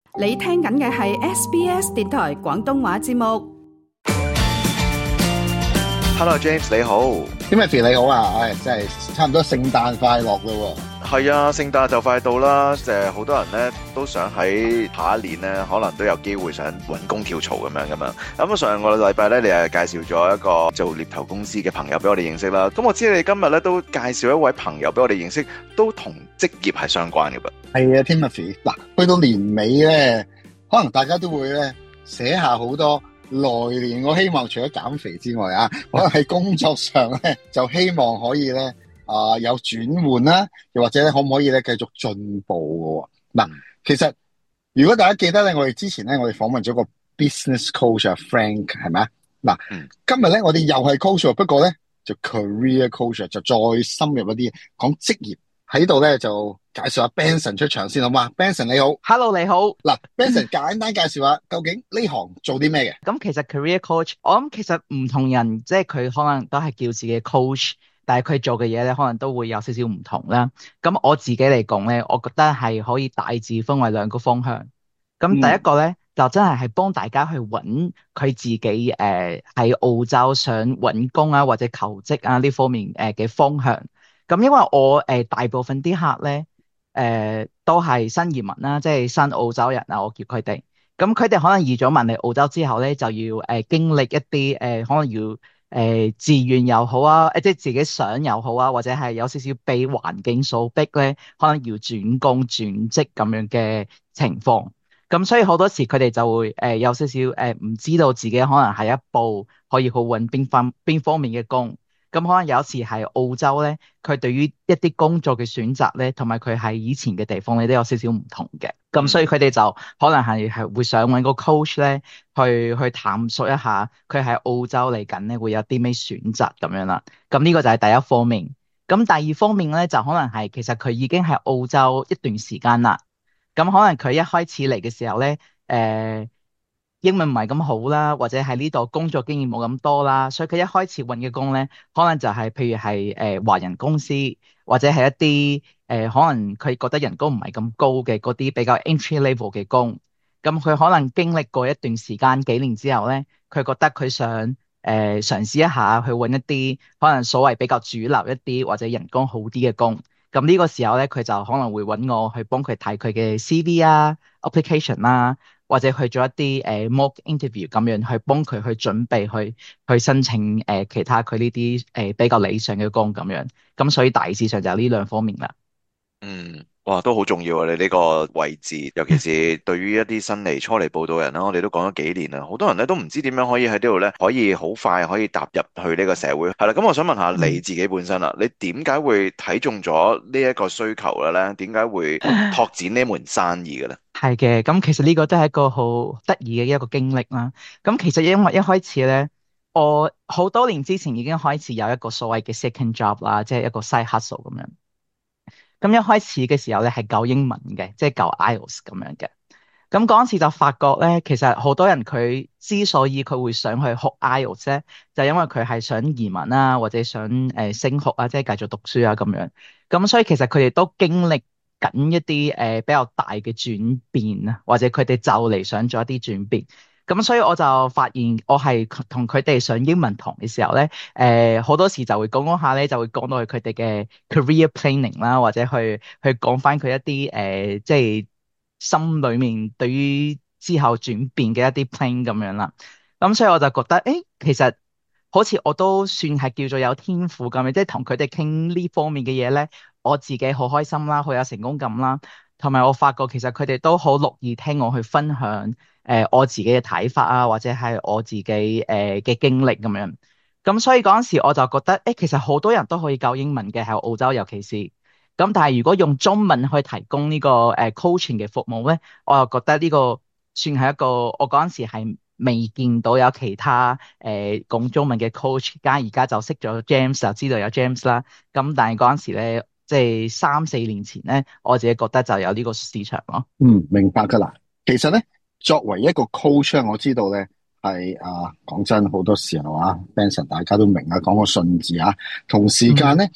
你聽緊嘅係 SBS 電台廣東話節目。 Hello James 你好。 Timothy 你好啊，真係差唔多聖誕快樂咯。 係啊，聖誕就快到啦，好多人咧都想喺下一年咧，可能都有機會想搵工跳槽咁樣噶嘛。咁上個禮拜咧，你係介紹咗一個做獵頭公司嘅朋友俾我哋認識啦。咁我知你今日咧都介紹一位朋友俾我哋認識，都同職業係相關嘅噃。 係啊 Timothy， 嗱，去到年尾咧，可能大家都會咧寫下好多來年我希望除咗減肥之外啊，可能喺工作上咧就希望可以咧有轉換啦，又或者咧可唔可以咧繼續進步嘅。嗱，其實如果大家記得咧，我哋之前咧我哋訪問咗個 business coach Frank 係咪啊？嗱，今日咧我哋又係 coach， 不過咧就 career coach， 就再深入一啲講職業。喺度咧就介紹下 Benson 出場先好嘛。 Benson 你好。 Hello 你好。 嗱，Benson 簡單介紹下究竟呢行做啲咩嘅？ 咁其實 career coach， 我諗其實唔同人即係佢可能都係叫自己 coach， 但係佢做嘅嘢咧可能都會有少少唔同啦。咁我自己嚟講咧，我覺得係可以大致分為兩個方向。咁第一個咧就真係幫大家去揾佢自己喺澳洲想揾工啊或者求職啊呢方面嘅方向。咁因為我大部分啲客咧都係新移民啦，即係新澳洲人啊，我叫佢哋。咁佢哋可能移咗民嚟澳洲之後咧，就要經歷一啲可能要自願又好啊，即係自己想又好啊，或者係有少少被環境所逼咧，可能要轉工轉職咁樣嘅情況。咁所以好多時佢哋就會有少少唔知道自己可能下一步可以好揾邊方面嘅工。咁可能有時係澳洲咧，佢對於一啲工作嘅選擇咧，同埋佢喺以前嘅地方咧都有少少唔同嘅。咁所以佢哋就可能係會想揾個 coach 咧，去探索一下佢喺澳洲嚟緊咧會有啲咩選擇咁樣啦。咁呢個就係第一方面。咁第二方面咧就可能係其實佢已經喺澳洲一段時間啦。咁可能佢一開始嚟嘅時候咧，英文唔係咁好啦，或者喺呢度工作經驗冇咁多啦，所以佢一開始揾嘅工咧，可能就係譬如係華人公司，或者係一啲可能佢覺得人工唔係咁高嘅嗰啲比較 entry level 嘅工。咁佢可能經歷過一段時間幾年之後咧，佢覺得佢想嘗試一下去揾一啲可能所謂比較主流一啲或者人工好啲嘅工。咁呢個時候咧，佢就可能會揾我去幫佢睇佢嘅 CV 啊、application 啦，或者去做一啲mock interview 咁樣去幫佢去準備去申請其他佢呢啲比較理想嘅工咁樣。咁所以大致上就係呢兩方面啦。 哇，都好重要啊！你呢個位置，尤其是對於一啲新嚟初嚟報道人啦，我哋都講咗幾年啦，好多人咧都唔知點樣可以喺呢度咧，可以好快可以踏入去呢個社會。係啦，咁我想問下你自己本身啦，你點解會睇中咗呢一個需求嘅咧？點解會拓展呢門生意嘅咧？ 係嘅，咁其實呢個都係一個好得意嘅一個經歷啦。咁其實因為一開始咧，我好多年之前已經開始有一個所謂嘅 second job 啦，即係一個 side hustle 咁樣。咁一開始嘅時候咧係教英文嘅，即係教 IELTS 咁樣嘅。咁嗰陣時就發覺咧，其實好多人佢之所以佢會想去學 IELTS 咧，就因為佢係想移民啊，或者想升學啊，即係繼續讀書啊咁樣。咁所以其實佢哋都經歷緊一啲比較大嘅轉變啊，或者佢哋就嚟想做一啲轉變。咁所以我就發現，我係同佢哋上英文堂嘅時候咧，好多時就會講下咧，就會講到佢哋嘅 career planning 啦，或者去講翻佢一啲即係心裏面對於之後轉變嘅一啲 plan 咁樣啦。咁所以我就覺得，其實好似我都算係叫做有天賦咁樣，即係同佢哋傾呢方面嘅嘢咧，我自己好開心啦，好有成功感啦。同埋我發覺其實佢哋都好樂意聽我去分享我自己嘅睇法啊，或者係我自己嘅經歷咁樣。咁所以嗰陣時我就覺得其實好多人都可以教英文嘅喺澳洲，尤其是咁。但係如果用中文去提供呢個coaching 嘅服務咧，我又覺得呢個算係一個我嗰陣時係未見到有其他講中文嘅 coach。而家就識咗 James， 就知道有 James 啦。咁但係嗰陣時咧，即係3-4年前咧，我自己覺得就有呢個市場咯。 明白噶啦。其實咧，作為一個 coach， 我知道咧係講真，好多時候啊，Benson 大家都明啊，講個信字啊，同時間咧，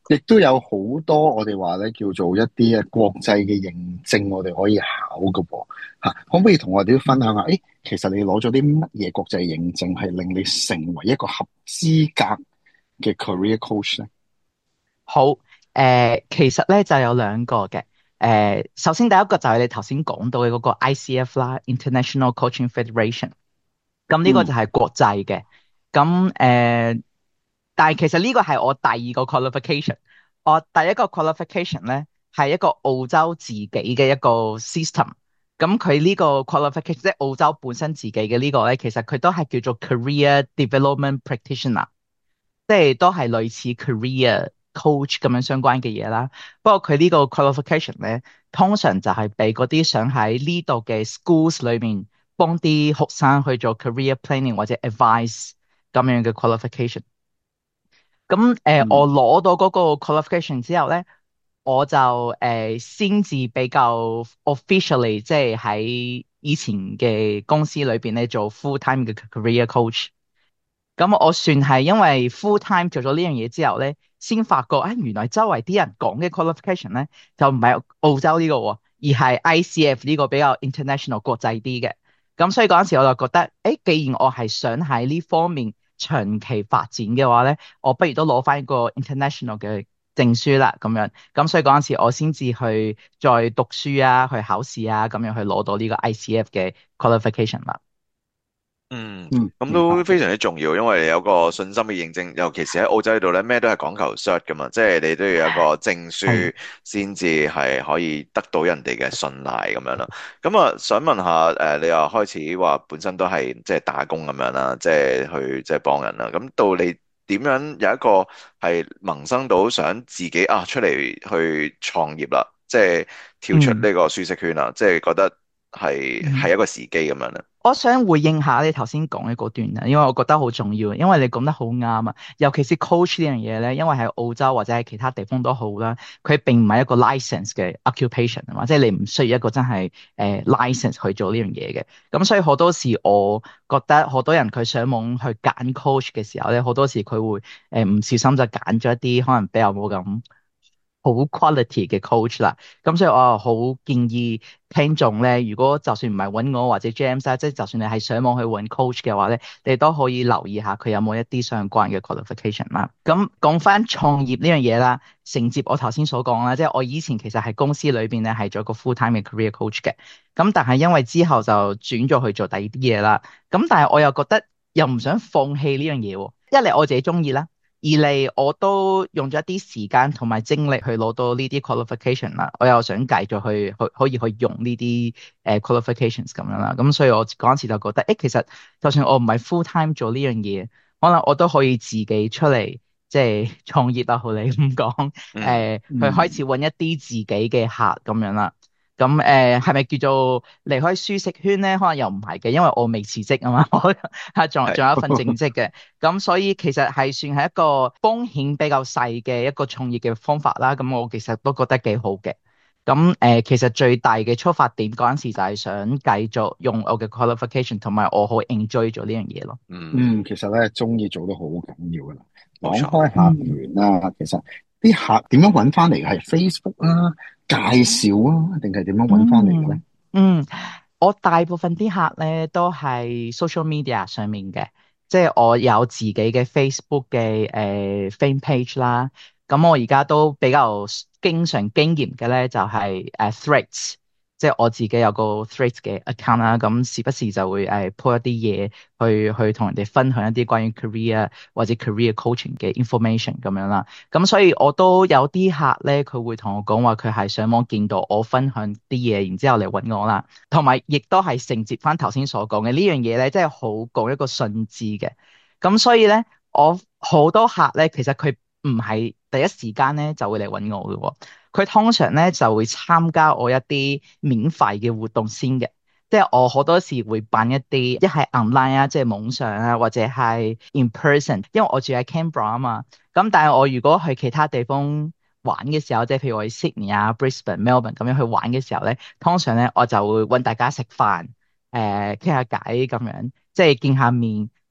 亦都有好多我哋話咧叫做一啲國際嘅認證，我哋可以考㗎噃嚇。可唔可以同我哋都分享下？誒，其實你攞咗啲乜嘢國際認證，係令你成為一個合資格嘅 career coach 咧？ 好，其實咧就有兩個嘅。首先第一個就係你頭先講到嘅嗰個 ICF 啦，International Coaching Federation。咁呢個就係國際嘅。咁但係其實呢個係我第二個 qualification。我第一個 qualification 咧係一個澳洲自己嘅一個 system。咁佢呢個 qualification 即係澳洲本身自己嘅呢個咧，其實佢都係叫做 career development practitioner，即係都係類似 career coach 咁樣相關嘅嘢啦。不過佢呢個 qualification 咧，通常就係俾嗰啲想喺呢度嘅 schools 裏面幫啲學生去做 career planning 或者 advice 咁樣嘅 qualification。咁我攞到嗰個 qualification 之後咧，我就先至比較 officially 即係喺以前嘅公司裏邊咧做 full time 嘅 career coach。咁我算係因為 full time 做咗呢樣嘢之後咧，先發覺啊，原來周圍啲人講嘅 qualification 咧就唔係澳洲呢個喎，而係 ICF 呢個比較 international 國際啲嘅。咁所以嗰陣時我就覺得，既然我係想喺呢方面長期發展嘅話咧，我不如都攞翻一個 international 嘅證書啦，咁樣。咁所以嗰陣時我先至去再讀書啊，去考試啊，咁樣去攞到呢個 ICF 嘅 qualification 啦。 咁都非常之重要，因為你有個信心嘅認證，尤其是喺澳洲呢度咧，咩都係講求 cert 噶嘛，即係你都要有一個證書先至係可以得到人哋嘅信賴咁樣啦。咁啊，想問下你又開始話本身都係即係打工咁樣啦，即係去即係幫人啦。咁到你點樣有一個係萌生到想自己出嚟去創業啦，即係跳出呢個舒適圈啦，即係覺得係一個時機咁樣啦。 我想回應下你頭先講嘅嗰段啊，因為我覺得好重要，因為你講得好啱啊。尤其是 coach 呢樣嘢咧，因為喺澳洲或者喺其他地方都好啦，佢並唔係一個 license 嘅 occupation 啊嘛，即係你唔需要一個真係license 去做呢樣嘢嘅。咁所以好多時我覺得好多人佢上網去揀 coach 嘅時候咧，好多時佢會唔小心就揀咗一啲可能比較冇咁好 quality 嘅 coach 啦。咁所以我好建議聽眾咧，如果就算唔係揾我或者 James 啊，即係就算你係上網去揾 coach 嘅話咧，你都可以留意下佢有冇一啲相關嘅 qualification 啦。咁講翻創業呢樣嘢啦，承接我頭先所講啦，即係我以前其實喺公司裏邊咧係做一個 full time 嘅 career coach 嘅。咁但係因為之後就轉咗去做第二啲嘢啦。咁但係我又覺得又唔想放棄呢樣嘢喎，一嚟我自己中意啦。二嚟我都用咗一啲時間同埋精力去攞到呢啲 qualification 啦，我又想繼續去可以去用呢啲qualifications 咁樣啦，咁所以我嗰陣時就覺得，其實就算我唔係 full time 做呢樣嘢，可能我都可以自己出嚟即係創業啊，好你咁講，去開始揾一啲自己嘅客咁樣啦。咁係咪叫做離開舒適圈咧？可能又唔係嘅，因為我未辭職啊嘛，我係仲有一份正職嘅。咁所以其實係算係一個風險比較細嘅一個創業嘅方法啦。咁我其實都覺得幾好嘅。咁其實最大嘅出發點嗰陣時就係想繼續用我嘅 qualification，同埋我好 enjoy 做呢樣嘢咯。 其實咧中意做得好緊要噶啦。講冇錯。 開客源啦，其實啲客點樣揾翻嚟？係 Facebook 啊，介紹啊，定係點樣揾翻嚟嘅咧？ 我大部分啲客咧都係 social media 上面嘅，即係我有自己嘅 Facebook 嘅fan page 啦。咁我而家都比較經常經營嘅咧就係Threads，即係我自己有個 Threads 嘅 account 啦。咁時不時就會po 一啲嘢去同人哋分享一啲關於 career 或者 career coaching 嘅 information 咁樣啦。咁所以我都有啲客咧，佢會同我講話佢係上網見到我分享啲嘢，然之後嚟揾我啦。同埋亦都係承接翻頭先所講嘅呢樣嘢咧，即係好講一個信字嘅。咁所以咧，我好多客咧，其實佢唔係第一時間咧就會嚟揾我嘅喎，佢通常咧就會參加我一啲免費嘅活動先嘅。即係我好多時會辦一啲一係 online 啊，即係網上啊，或者係 in person，因為我住喺 Canberra 啊嘛。咁但係我如果去其他地方玩嘅時候，即係譬如我去 Sydney 啊、Brisbane、Melbourne 咁樣去玩嘅時候咧，通常咧我就會揾大家食飯，傾下偈咁樣，即係見下面。咁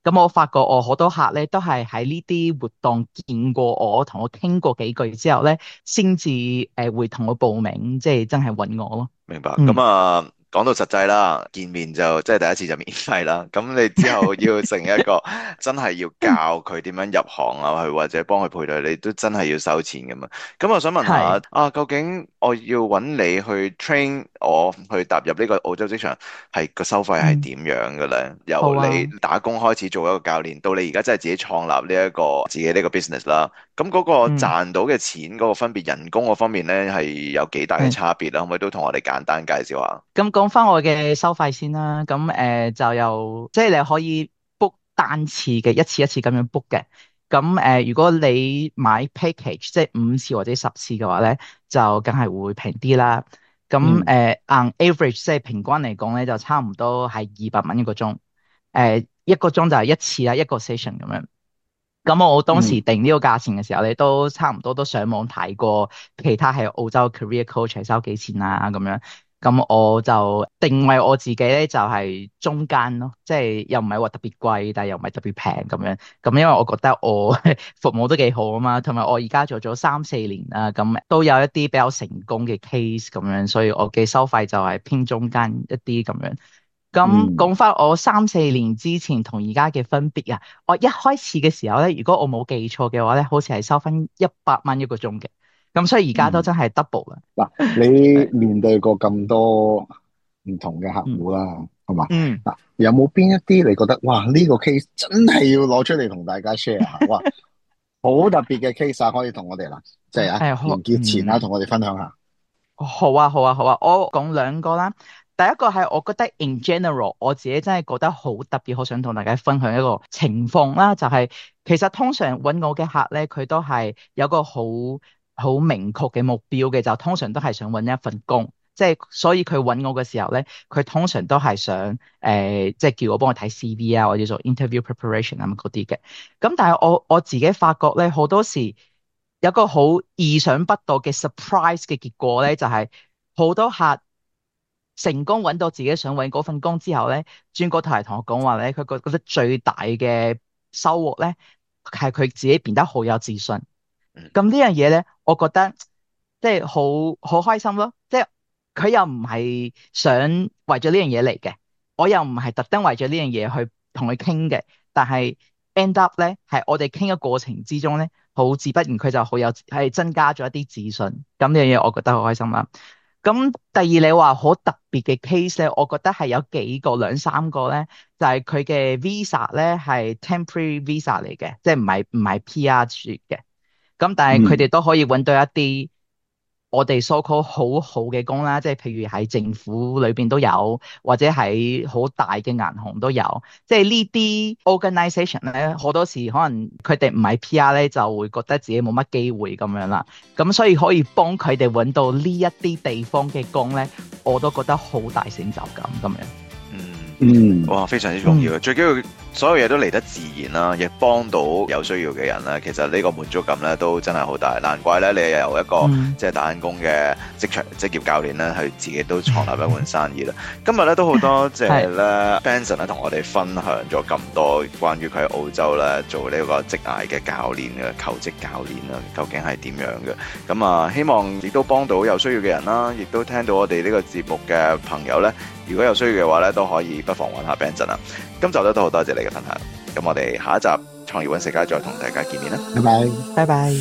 咁我發覺我好多客咧都係喺呢啲活動見過我，同我傾過幾句之後咧，先至會同我報名，即係真係揾我咯。 明白。咁啊，講到實際啦，見面就即係第一次就免費啦。咁你之後要成一個真係要教佢點樣入行啊，去或者幫佢配對，你都真係要收錢噶嘛。咁我想問下啊，究竟我要揾你去 train 我去踏入呢個澳洲職場，係個收費係點樣嘅咧？由你打工開始做一個教練，到你而家真係自己創立呢一個自己呢個 business 啦。咁嗰個賺到嘅錢嗰個分別，人工嗰方面咧係有幾大嘅差別啦？可唔可以都同我哋簡單介紹下？ 咁講翻我嘅收費先啦。咁就由即係你可以 book 單次嘅，一次一次咁樣 book 嘅。咁如果你買 package 即係5次或者10次嘅話咧，就梗係會平啲啦。咁硬 average 即係平均嚟講咧，就差唔多係200蚊一個鐘。一個鐘就係一次啦，一個 session 咁樣。咁我當時定呢個價錢嘅時候咧，都差唔多都上網睇過其他係澳洲 career coach 係收幾錢啊咁樣。咁我就定位我自己咧，就係中間咯，即係又唔係話特別貴，但係又唔係特別平咁樣。咁因為我覺得我服務都幾好啊嘛，同埋我而家做咗3-4年啦，咁都有一啲比較成功嘅 case 咁樣，所以我嘅收費就係偏中間一啲咁樣。咁講翻我3-4年之前同而家嘅分別啊，我一開始嘅時候咧，如果我冇記錯嘅話咧，好似係收翻100蚊一個鐘嘅。咁所以而家都真係 double 啦。 嗱，你面對過咁多唔同嘅客戶啦，係嘛？嗱，有冇邊一啲你覺得哇呢個 case 真係要攞出嚟同大家 share 下？哇，好特別嘅 case 啊，可以同我哋啦，即係完結前同我哋分享下。 好啊，好啊，好啊，我講2個啦。第一個係我覺得 in general， 我自己真係覺得好特別，好想同大家分享一個情況啦，就係其實通常揾我嘅客咧，佢都係有個好明確嘅目標嘅，就通常都係想揾一份工，即係所以佢揾我嘅時候咧，佢通常都係想即係叫我幫佢睇 CV 啊，或者做 interview preparation 啊嗰啲嘅。咁但係我自己發覺咧，好多時有個好意想不到嘅 surprise 嘅結果咧，就係好多客成功揾到自己想揾嗰份工之後咧，轉過頭嚟同我講話咧，佢覺得最大嘅收穫咧係佢自己變得好有自信。咁呢樣嘢咧，我覺得即係好開心咯。即係佢又唔係想為咗呢樣嘢嚟嘅，我又唔係特登為咗呢樣嘢去同佢傾嘅。但係 end up 咧，係我哋傾嘅過程之中咧，好自不然佢就好有係增加咗一啲自信。咁呢樣嘢我覺得好開心啦。咁第二你話好特別嘅 case 咧，我覺得係有幾個2-3個咧，就係佢嘅 visa 咧係 temporary visa 嚟嘅，即係唔係 PR 住嘅。咁但係佢哋都可以揾到一啲我哋 so-called 好好嘅工啦，即係譬如喺政府裏邊都有，或者喺好大嘅銀行都有。即係呢啲 organisation 咧，好多時可能佢哋唔係 PR 咧，就會覺得自己冇乜機會咁樣啦。咁所以可以幫佢哋揾到呢一啲地方嘅工咧，我都覺得好大成就感咁樣。 哇，非常之重要嘅，最緊要所有嘢都嚟得自然啦，亦幫到有需要嘅人啦。其實呢個滿足感咧都真係好大，難怪咧你由一個即係打緊工嘅職業教練咧，去自己都創立一門生意啦。今日咧都好多謝咧 Benson 咧同我哋分享咗咁多關於佢喺澳洲咧做呢個職涯嘅教練嘅求職教練啦，究竟係點樣嘅？咁啊，希望亦都幫到有需要嘅人啦，亦都聽到我哋呢個節目嘅朋友咧，如果有需要嘅話咧，都可以不妨揾下 Benson 啦。今集咧都好多謝你嘅分享，咁我哋下一集創業揾食街再同大家見面啦， 拜拜， 拜拜。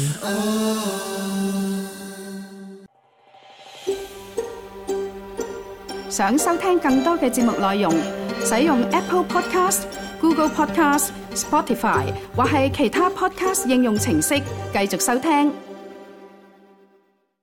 想收聽更多嘅節目內容，使用 Apple Podcast、Google Podcast、Spotify 或係其他 Podcast 應用程式繼續收聽。